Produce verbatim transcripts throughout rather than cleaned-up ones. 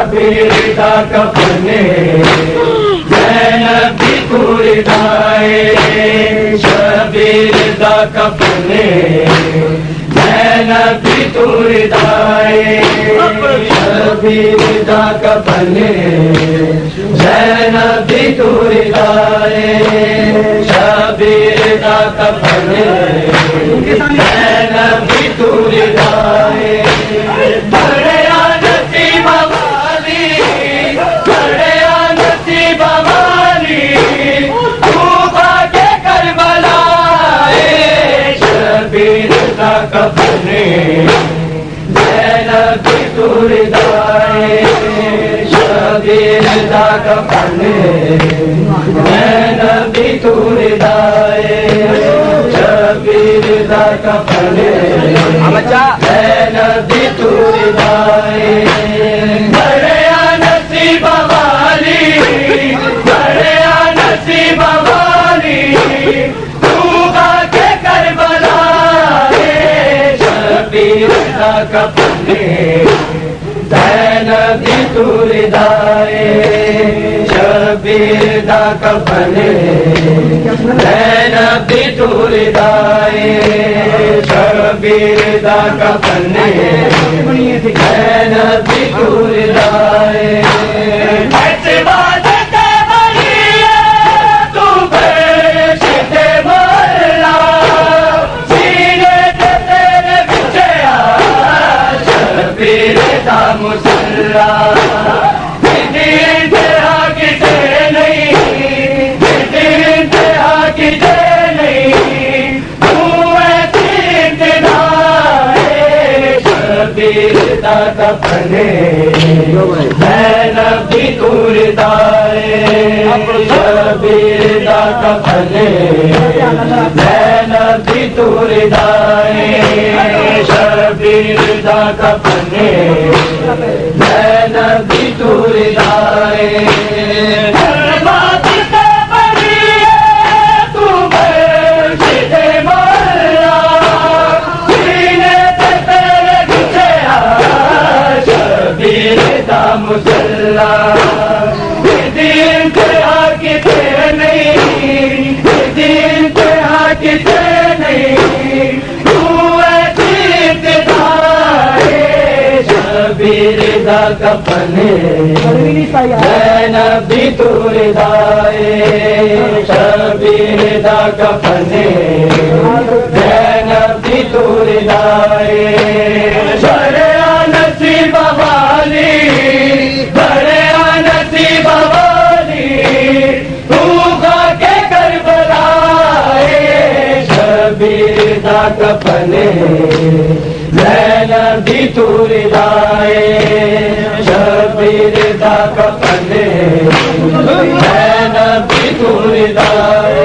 शबीर दा कफने ज़ैनब दी तुरदाए शबीर दा कफने ज़ैनब दी तुरदाए शबीर दा कफने ज़ैनब दी तुरदाए शबीर दा कफने ज़ैनब दी तुरदाए कफने ज़ैनब दी तुरदाए शबीर दा कफने ज़ैनब दी तुरदाए शबीर दा कफने ज़ैनब दी तुरदाए बड़े नसीब वाली बड़े नसीब वाली कफने ज़ैनब दी तुरदाए शबीर दा कफने ज़ैनब दी तुरदाए शबीर दा कफने ज़ैनब दी तुरदाए मुसल्ला इंतहा किसे नहीं इंतहा किसे नहीं तू ऐसी इंतहाए शबीर दा कफने ज़ैनब दी तुरदाए शबीर दा कफने ज़ैनब दी तुरदाए शबीर दा कफने ज़ैनब दी तुरदाए मुसल्ला इंतहा किसे नहीं इंतहा किसे नहीं तू ऐसी इंतहाए शबीर दा कफने ज़ैनब दी तुरदाए शबीर दा कफने ज़ैनब दी तुरदाए बड़े नसीब वाली बड़े नसीब वाली तू खाके करबलाए शबीर दा कफने ज़ैनब दी तुरदाए शबीर दा कफने ज़ैनब दी तुरदाए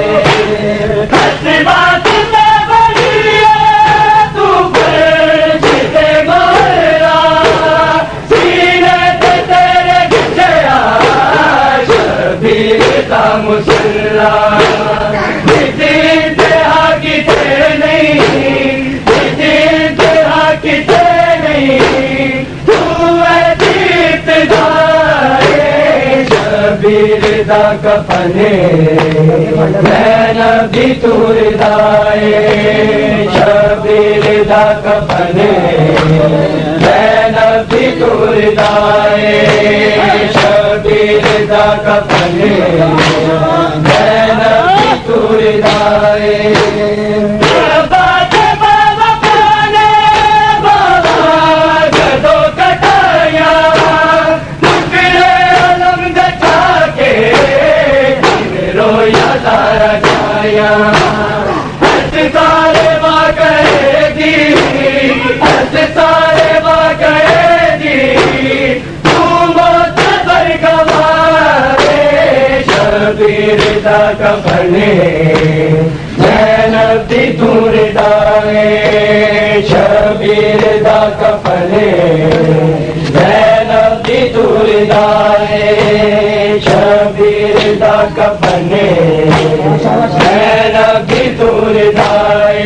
मुसल्ला इंतहा किसे नहीं इंतहा किसे नहीं तू ऐसी इंतहाए शबीर दा कफने ज़ैनब दी तुरदाए शबीर दा कफने ज़ैनब दी तुरदाए शबीर दा कफने ज़ैनब दी तुरदाए सारे माँ कहेगी सारे माँ कहेगी तू मौत पर गवाए शबीर दा कफने ज़ैनब दी तुरदाए शबीर दा कफने ज़ैनब दी तुरदाए शबीर दा कफने ज़ैनब दी तुरदाए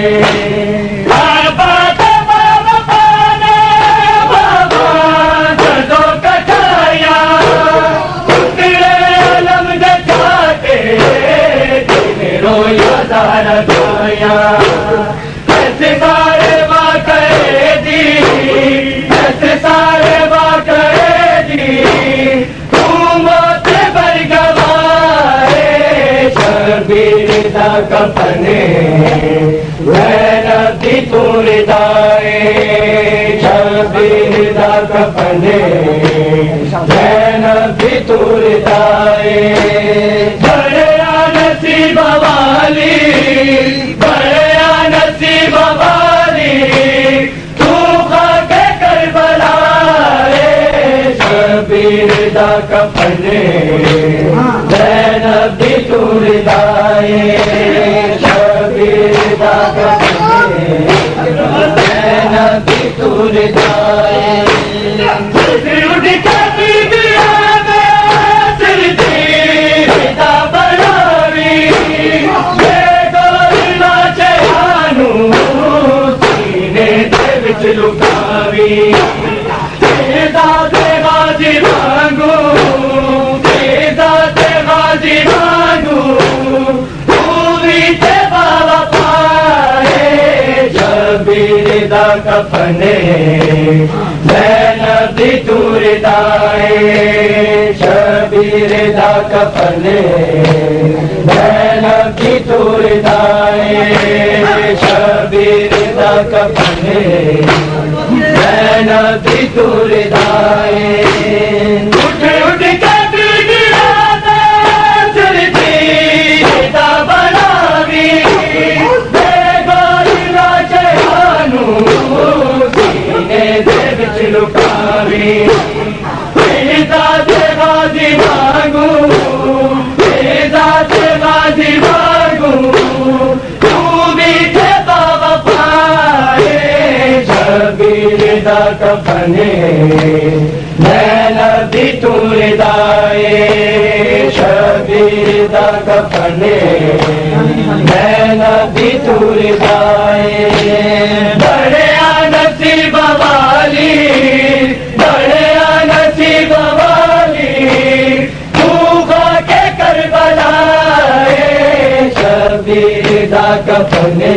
बाबा बाबा बाबा जदों कटाया तू मौत पर गवाए शबीर दा कफने ज़ैनब दी तू रिदाए शबीर दा कफने ज़ैनब दी तू रिदाए बड़या नसीब वाली बड़या नसीब वाली तू खाके करबला शबीर दा कफने ज़ैनब दी तू रिदाए शबीर दा कफने ज़ैनब दी तू रिदाए उठ के बीबिया में सिर दी रिदा बनावी ये गोरला चहानू सीने दे विच लुकावी तेजा ते गाजी मांगू तेजा ते गाजी मांगू तू भी ते बाबा पाए शबीर दा कफने ज़ैनब दी तू रिदाए शबीर दा कफने ज़ैनब दी तू रिदाए शबीर दा कफने ज़ैनब दी तू रिदाए उठ उठ के बीबिया में सिर दी रिदा बनावी बेगोरला चहानू सीने दे विच लुकावी तेजा ते गाजी मांगू तेजा ते गाजी मांगू तू भी थे बाबा पाए शबीर दा कफने ज़ैनब दी तू रिदाए शबीर दा कफने ज़ैनब दी तू रिदाए बड़या नसीब वाली बड़या नसीब वाली तू खाके करबला शबीर दा कफने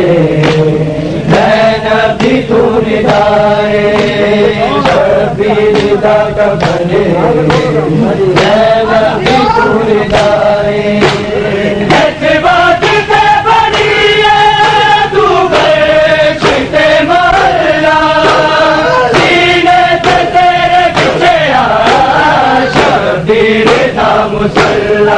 ज़ैनब दी तू रिदाए शबीर दा कफने ज़ैनब दी तू रिदाए इस बात से बड़ी है तू गए महला सीने से तेरे पीछे आ शबीर दा मुसल्ला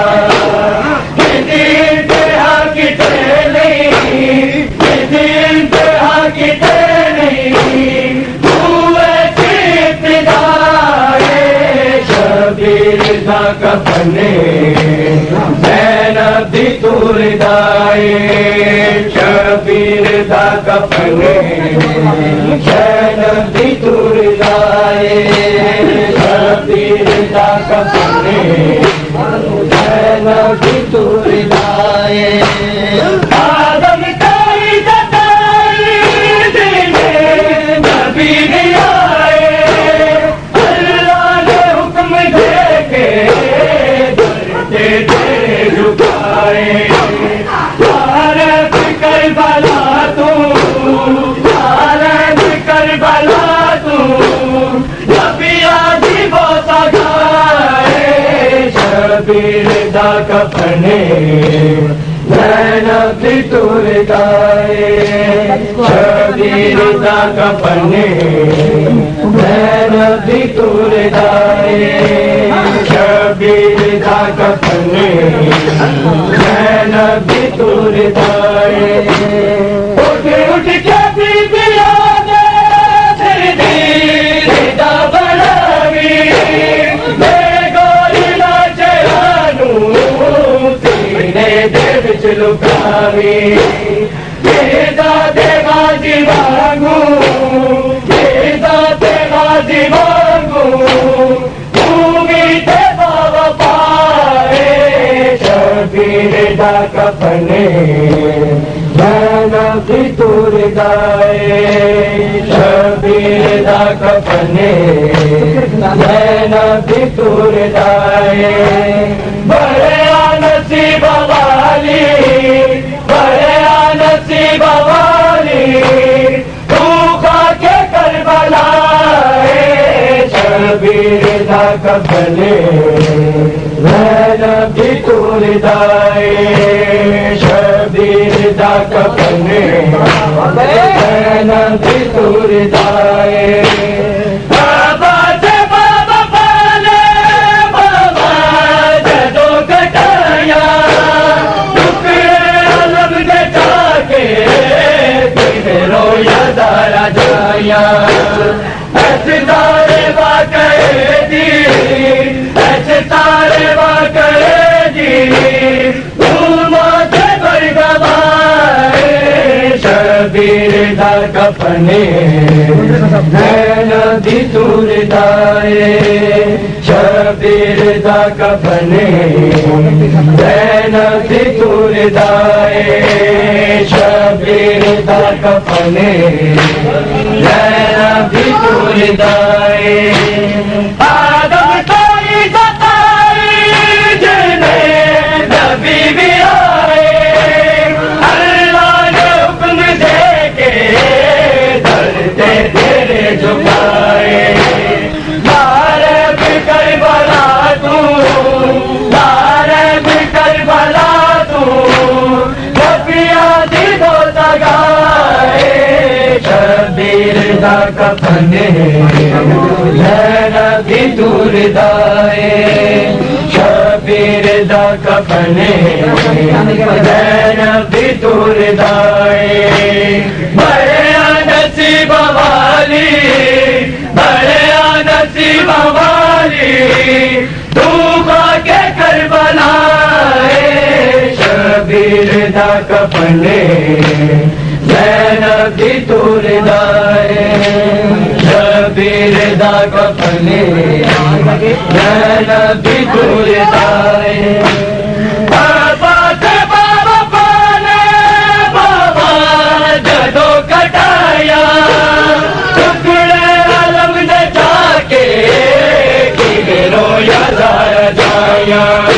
कफने ज़ैनब दी तू रिदाए शबीर दा कफने ज़ैनब दी तू रिदाए शबीर दा कफने ज़ैनब दी तू रिदाए आदम कई जताई दिने नबी नहीं आए अल्लाह ने हुक्म दे तेरे झुकाए भारत करबला तू भारत करबला तू नबिया दी बोसा खाए शबीर दा कफने ज़ैनब दी तू रिदाए शबीर दा कफने ज़ैनब दी तू रिदाए शबीर दा कफने ज़ैनब दी तू रिदाए उठ उठ के बीबिया में सिर दी रिदा बनावी बेगोरला चहानू सीने दे विच लुकावी तेजा ते गाजी मांगू तेजा ते गाजी मांगू तू भी थे बाबा पाए शबीर दा कफने ज़ैनब दी तू रिदाए शबीर दा कफने ज़ैनब दी तू रिदाए बड़या नसीब वाली बड़या नसीब वाली तू खाके करबला शबीर दा कफने वैन भी तुरदाए शबीर दा कफने वैन भी तुरदाए बाबा से बाबा पाले बाबा जदों कटाया टुकड़े अलग दे जाके फिर रोया दारा जाया ऐसे तारे वाकए जी ऐसे तारे वाकए जी माथे पर गवाए शबीर दा कफने नैन दी तुरदाए शबीर दा कफने नैन दी तुरदाए शबीर दा कफने नैन दी तुरदाए आदम ताई सताई जिन्हें नबी भी आए अल्लाह ने हुक्म दे के धरते तेरे झुकाए मारे भी कर भला तू मारे भी कर भला तू कपिया दी दो तगाए शबीर दा कफने नैन दी तुरदाए शबीर दा कफने नैन दी तुरदाए बड़े नसीब वाली बड़े नसीब वाली तू के करबलाए शबीर दा कफने नैन दी तुरदाए शबीर दा कफने नैन दी तुरदाए बाबा से बाबा पाले बाबा जदों कटाया टुकड़े अलग दे जाके कि रोया दारा जाया